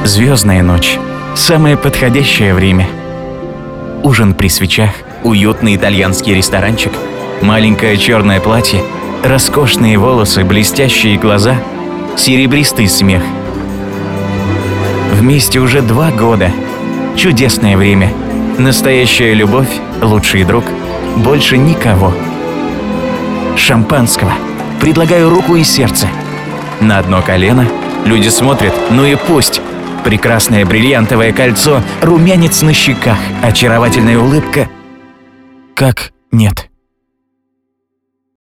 Звездная ночь. Самое подходящее время. Ужин при свечах, уютный итальянский ресторанчик, маленькое черное платье, роскошные волосы, блестящие глаза, серебристый смех. Вместе уже 2 года. Чудесное время. Настоящая любовь, лучший друг. Больше никого. Шампанского. Предлагаю руку и сердце. На одно колено. Люди смотрят, ну и пусть. Прекрасное бриллиантовое кольцо, румянец на щеках, очаровательная улыбка. Как нет?